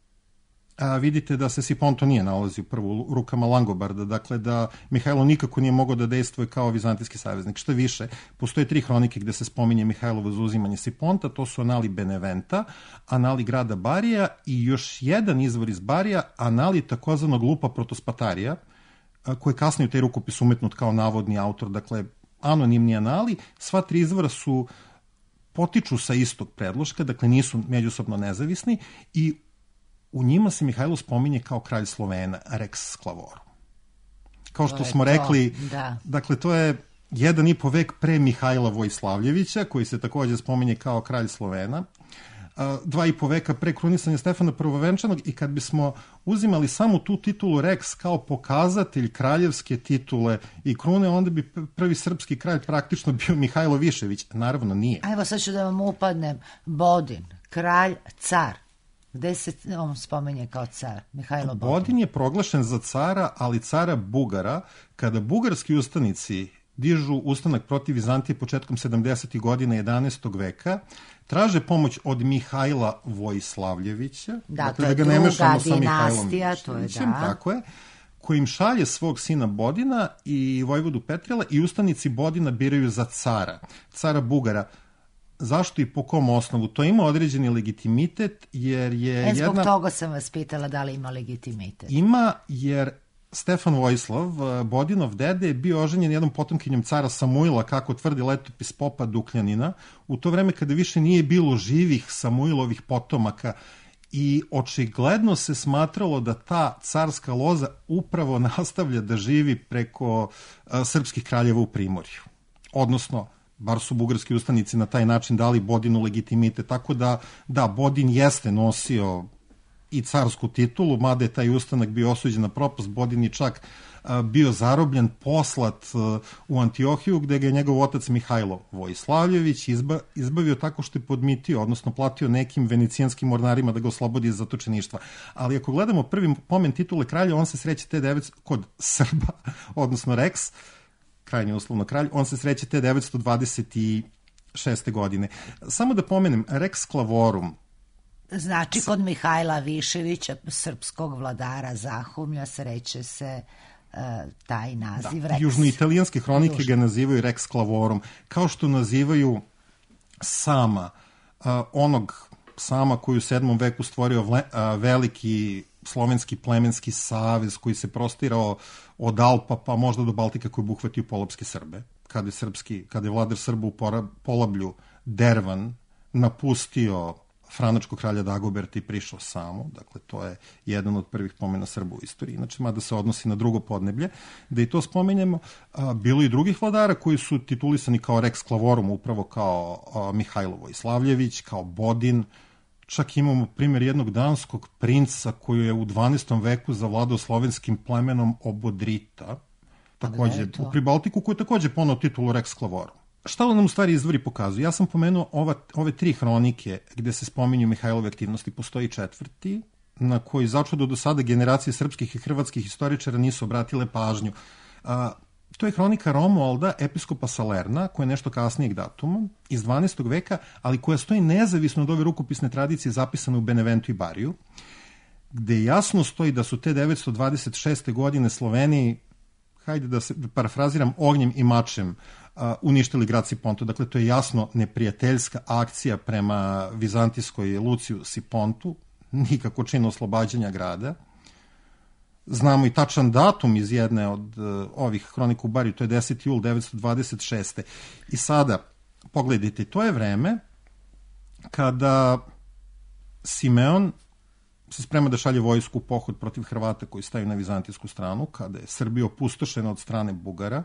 a, vidite da se Siponto nije nalazio prvo u rukama Langobarda, dakle da Mihajlo nikako nije mogao da dejstvuje kao vizantijski saveznik. Što više, postoje tri hronike gde se spominje Mihajlovo zauzimanje Siponta, to su Anali Beneventa, Anali grada Barija i još jedan izvor iz Barija, Anali takozvanog Lupa Protospatarija, koji je kasnije u taj rukopis umetnut kao navodni autor, dakle anonimni anali. Sva tri izvora su potiču sa istog predloška, dakle nisu međusobno nezavisni i u njima se Mihajlo spominje kao kralj Slovena, Rex Sclavorum. Kao što smo to, rekli, da. Dakle to je jedan i po vek pre Mihajla Vojslavljevića, koji se takođe spominje kao kralj Slovena, dva i po veka pre krunisanja Stefana Prvovenčanog, i kad bismo uzimali samo tu titulu Rex kao pokazatelj kraljevske titule i krune, onda bi prvi srpski kralj praktično bio Mihajlo Višević. Naravno nije. A evo sad ću da vam upadnem. Bodin, kralj, car. Gde se on spomenje kao car? Mihajlo Bodin. Bodin je proglašen za cara, ali cara Bugara, kada bugarski ustanici dižu ustanak protiv Vizantije početkom sedamdesetih godina jedanaestog veka, traže pomoć od Mihajla Vojslavljevića, da, dakle, to je da ga ne mešamo sa dinastija, to je da. Tako je, kojim šalje svog sina Bodina i vojvodu Petrila, i ustanici Bodina biraju za cara, cara Bugara. Zašto i po kom osnovu? To ima određeni legitimitet, jer je e, zbog jedna... toga sam vas pitala da li ima legitimitet. Ima, jer Stefan Vojislav, Bodinov dede, je bio oženjen jednom potomkinjom cara Samuila, kako tvrdi letopis popa Dukljanina, u to vreme kada više nije bilo živih Samuilovih potomaka, i očigledno se smatralo da ta carska loza upravo nastavlja da živi preko a, srpskih kraljeva u Primorju. Odnosno, bar su bugarski ustanici na taj način dali Bodinu legitimitet, tako da, da, Bodin jeste nosio i carsku titulu, mada je taj ustanak bio osuđen na propast. Bodin je čak a, bio zarobljen, poslat a, u Antiohiju, gde ga je njegov otac Mihajlo Vojislavljević izba, izbavio tako što je podmitio, odnosno platio nekim venecijanskim mornarima da ga oslobodi iz zatočeništva. Ali ako gledamo prvi pomen titule kralja, on se sreće te devetsto kod Srba, odnosno Rex, krajnje uslovno kralj, on se sreće te devetsto dvadeset šeste godine. Samo da pomenem, Rex Clavorum. Znači, kod Mihajla Viševića, srpskog vladara Zahumlja, sreće se uh, taj naziv, da, Rex. Južnoitalijanske hronike Južno. ga nazivaju Rex Clavorum, kao što nazivaju sama, uh, onog sama koji u sedmom veku stvorio vle, uh, veliki slovenski plemenski savez koji se prostirao od Alpa pa možda do Baltika, koji obuhvatio polapske Srbe. Kada je, srpski, kada je vladar Srba u Polablju Dervan napustio franačkog kralja Dagoberta i prišao samo, dakle to je jedan od prvih pomena Srba u istoriji, inače mada se odnosi na drugo podneblje, da i to spomenjemo, a, bilo i drugih vladara koji su titulisani kao Rex Clavorum, upravo kao a, Mihajlo Vojislavljević, kao Bodin. Čak imamo primjer jednog danskog princa koji je u dvanaestom veku zavladao slovenskim plemenom Obodrita, takođe u Pribaltiku, koji je takođe poneo titulu Rex Clavorum. Šta nam u stvari izvori pokazuju? Ja sam pomenuo ova, ove tri hronike gde se spominju Mihajlove aktivnosti, postoji četvrti, na koji začudo do sada generacije srpskih i hrvatskih historičara nisu obratile pažnju. A, to je hronika Romualda, episkopa Salerna, koja je nešto kasnijeg datuma, iz dvanaestog veka, ali koja stoji nezavisno od ove rukopisne tradicije zapisane u Beneventu i Bariju, gde jasno stoji da su te devetsto dvadeset šeste godine Sloveniji, hajde da se da parafraziram, ognjem i mačem uh, uništili grad Sipontu. Dakle, to je jasno neprijateljska akcija prema vizantijskoj Luciju Sipontu, nikako čin oslobađanja grada. Znamo i tačan datum iz jedne od uh, ovih hronika u Bariju, to je deseti jul devetsto dvadeset šeste. I sada, pogledajte, to je vreme kada Simeon se sprema da šalje vojsku u pohod protiv Hrvata koji staju na vizantijsku stranu, kada je Srbija opustošena od strane Bugara.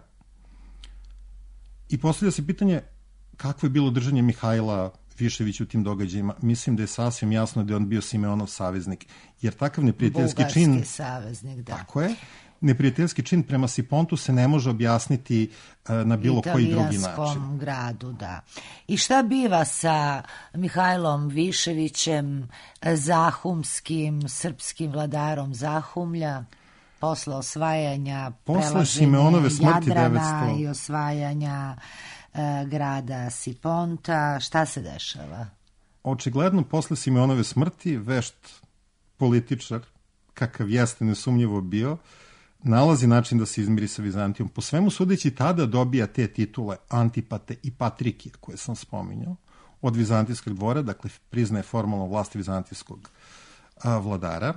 I postavlja se pitanje kakvo je bilo držanje Mihajla Viševića u tim događajima. Mislim da je sasvim jasno da je on bio Simeonov saveznik, jer takav neprijateljski Bugarski čin... saveznik, da. Tako je. Neprijateljski čin prema Sipontu se ne može objasniti uh, na bilo koji drugi način. Italijanskom gradu, da. I šta biva sa Mihajlom Viševićem, zahumskim, srpskim vladarom Zahumlja, posle osvajanja prelaženja Jadrana devetsto i osvajanja uh, grada Siponta? Šta se dešava? Očigledno, posle Simeonove smrti, vešt političar, kakav jeste nesumnjivo bio, nalazi način da se izmiri sa Vizantijom. Po svemu sudeći, tada dobija te titule Antipate i Patrikije, koje sam spominjao, od vizantijskog dvora, dakle priznaje formalno vlast vizantijskog a, vladara,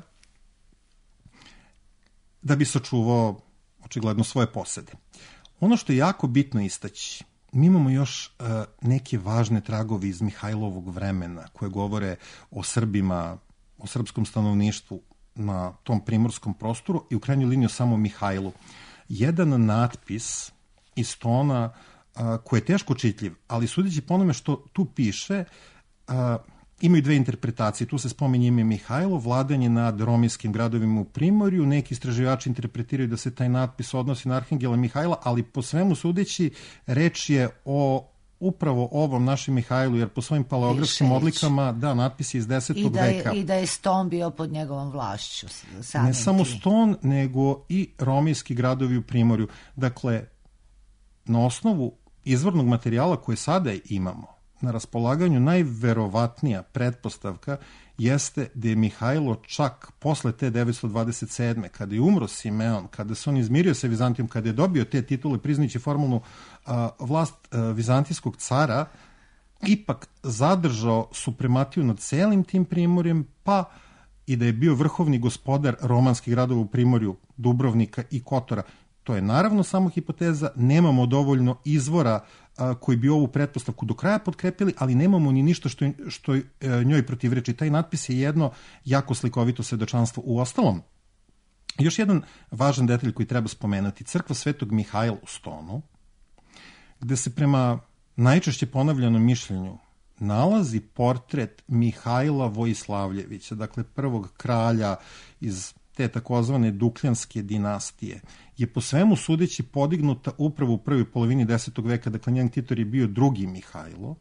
da bi sačuvao očigledno svoje posede. Ono što je jako bitno istaći, mi imamo još a, neke važne tragovi iz Mihajlovog vremena, koje govore o Srbima, o srpskom stanovništvu na tom primorskom prostoru i u krajnjoj liniji o samom Mihajlu. Jedan natpis iz tona a, koji je teško čitljiv, ali sudeći po onome što tu piše, a, imaju dve interpretacije. Tu se spominje ime Mihajlo, vladanje nad romijskim gradovima u Primorju. Neki istraživači interpretiraju da se taj natpis odnosi na arhangela Mihajla, ali po svemu sudeći reč je o upravo ovom našem Mihajlu, jer po svojim paleografskim odlikama, da, natpis je iz desetog veka. I da je Ston bio pod njegovom vlašću. Ne samo Ston, nego i romijski gradovi u Primorju. Dakle, na osnovu izvornog materijala koje sada imamo na raspolaganju, najverovatnija pretpostavka jeste da je Mihajlo čak posle te devetsto dvadeset sedme kada je umro Simeon, kada se on izmirio sa Vizantijom, kada je dobio te titule priznajući formalnu a, vlast a, vizantijskog cara, ipak zadržao suprematiju nad celim tim Primorjem, pa i da je bio vrhovni gospodar romanskih gradova u Primorju, Dubrovnika i Kotora. To je naravno samo hipoteza, nemamo dovoljno izvora a, koji bi ovu pretpostavku do kraja potkrepili, ali nemamo ni ništa što, što e, njoj protivreči. Taj natpis je jedno jako slikovito svedočanstvo. U ostalom, još jedan važan detalj koji treba spomenuti, crkva Svetog Mihajla u Stonu, gde se prema najčešće ponavljanom mišljenju nalazi portret Mihajla Vojislavljevića, dakle prvog kralja iz te takozvane Dukljanske dinastije, je po svemu sudeći podignuta upravo u prvoj polovini desetog veka, dakle njen titor je bio drugi Mihajlo,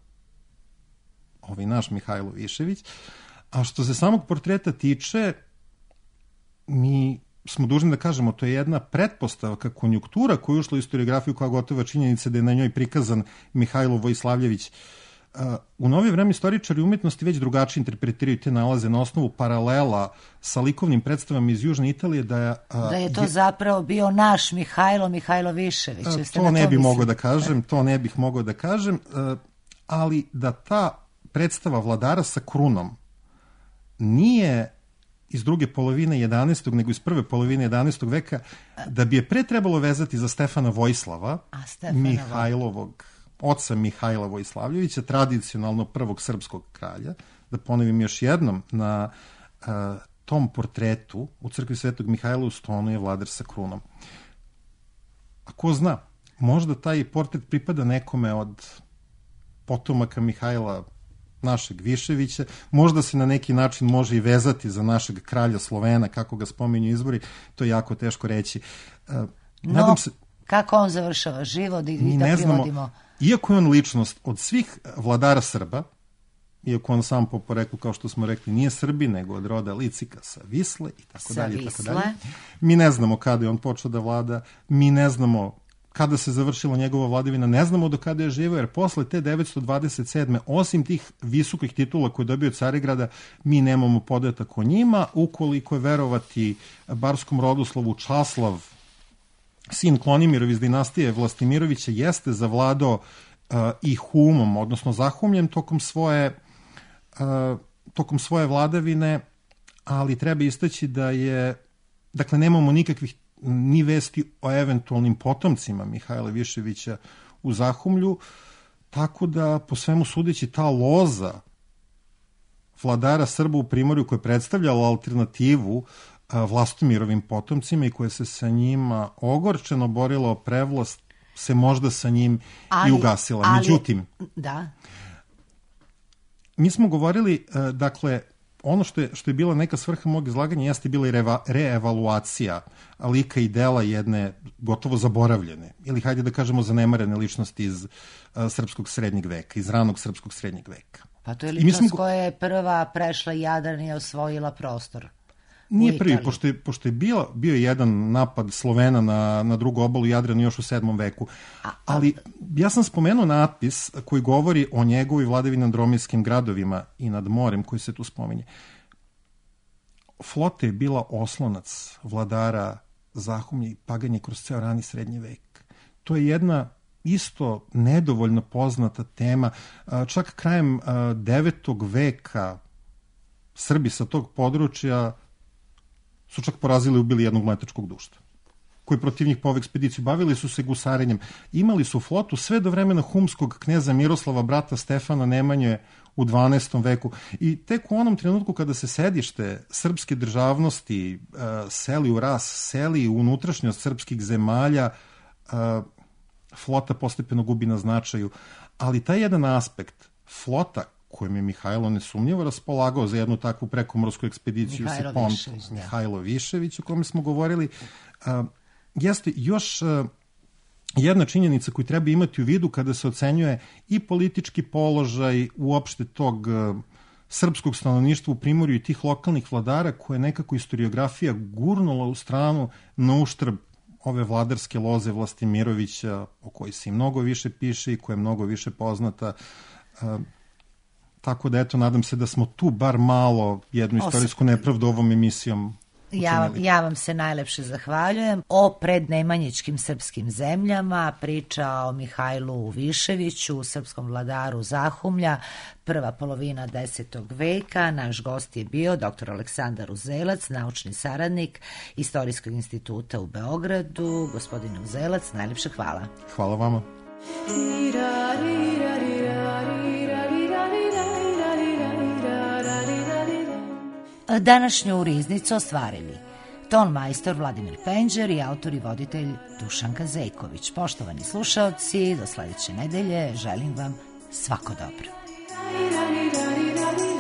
ovaj naš Mihajlo Višević, a što se samog portreta tiče, mi smo dužni da kažemo, to je jedna pretpostavka, konjuktura koja je ušla u historiografiju kao gotova činjenica da je na njoj prikazan Mihajlo Vojislavljević. U novije vreme istoričari umetnosti već drugačije interpretiraju te nalaze na osnovu paralela sa likovnim predstavama iz Južne Italije. Da je, da je to je, zapravo bio naš Mihajlo, Mihajlo Višević. To ne bih mogao da kažem, to ne bih mogao da kažem, ali da ta predstava vladara sa krunom nije iz druge polovine jedanaestog nego iz prve polovine jedanaestog veka, da bi je pre trebalo vezati za Stefana Vojislava, Mihajlovog, oca Mihajla Vojislavljevića, tradicionalno prvog srpskog kralja. Da ponovim još jednom, na uh, tom portretu u crkvi Svetog Mihajla u Stonu je vladar sa krunom. A ko zna, možda taj portret pripada nekome od potomaka Mihajla našeg Viševića, možda se na neki način može i vezati za našeg kralja Slovena, kako ga spominju izvori, to je jako teško reći. Uh, no, se, kako on završava život i da privodimo? Iako je on ličnost od svih vladara Srba, iako on sam po poreklu, kao što smo rekli, nije Srbi, nego od roda Licika sa Visle i tako dalje, tako dalje. Mi ne znamo kada je on počeo da vlada, mi ne znamo kada se završila njegova vladavina, ne znamo do kada je živo, jer posle te devetsto dvadeset sedme osim tih visokih titula koje je dobio Carigrada, mi nemamo podatak o njima. Ukoliko je verovati barskom rodoslovu, Časlav, sin Klonimirov iz dinastije Vlastimirovića, jeste zavladao uh, i Humom, odnosno Zahumljem, tokom svoje, uh, tokom svoje vladavine, ali treba istaći da je, dakle, nemamo nikakvih ni vesti o eventualnim potomcima Mihajla Viševića u Zahumlju, tako da, po svemu sudeći, ta loza vladara Srba u Primorju koja je predstavljala alternativu Vlastomirovim potomcima i koja se sa njima ogorčeno borila o prevlast, se možda sa njim ali, i ugasila. Ali, Međutim, da. mi smo govorili, dakle, ono što je, što je bila neka svrha mog izlaganja jeste bila i reva, reevaluacija lika i dela jedne gotovo zaboravljene, ili hajde da kažemo zanemarene ličnosti iz uh, srpskog srednjeg veka, iz ranog srpskog srednjeg veka. Pa to je ličnost smo... koja je prva prešla Jadran i osvojila prostor. Nije prvi, pošto je, pošto je bio, bio jedan napad Slovena na, na drugu obalu Jadrana još u sedmom veku. Ali ja sam spomenuo natpis koji govori o njegovoj vladavini nad romijskim gradovima i nad morem koji se tu spominje. Flota je bila oslonac vladara Zahumlja i Paganje kroz ceo rani srednji vek. To je jedna isto nedovoljno poznata tema. Čak krajem devetog veka Srbi sa tog područja su čak porazili i ubili jednog mletačkog dušta, koji protiv njih po ovu ekspediciju bavili su se gusarenjem. Imali su flotu sve do vremena humskog kneza Miroslava, brata Stefana Nemanje u dvanaestom veku. I tek u onom trenutku kada se sedište srpske državnosti uh, seli u ras, seli u unutrašnjost srpskih zemalja, uh, flota postepeno gubi na značaju. Ali taj jedan aspekt, flota kojim je Mihajlo nesumnjivo raspolagao za jednu takvu prekomorsku ekspediciju Mihajlo Sipon, Višević, Mihajlo Višević, o kome smo govorili, uh, jeste još uh, jedna činjenica koju treba imati u vidu kada se ocenjuje i politički položaj uopšte tog uh, srpskog stanovništva u Primorju i tih lokalnih vladara koje je nekako historiografija gurnula u stranu na uštrb ove vladarske loze Vlastimirovića, o kojoj se i mnogo više piše i koja je mnogo više poznata. Uh, Tako da, eto, nadam se da smo tu bar malo jednu istorijsku nepravdu ovom emisijom Ja vam, ja vam se najlepše zahvaljujem. O prednemanjičkim srpskim zemljama priča o Mihajlu Viševiću, srpskom vladaru Zahumlja, prva polovina desetog veka. Naš gost je bio doktor Aleksandar Uzelac, naučni saradnik Istorijskog instituta u Beogradu. Gospodine Uzelac, najlepše hvala. Hvala vama. Današnju riznicu ostvarili ton majstor Vladimir Penđer i autor i voditelj Dušanka Zejković. Poštovani slušaoci, do sledeće nedelje želim vam svako dobro.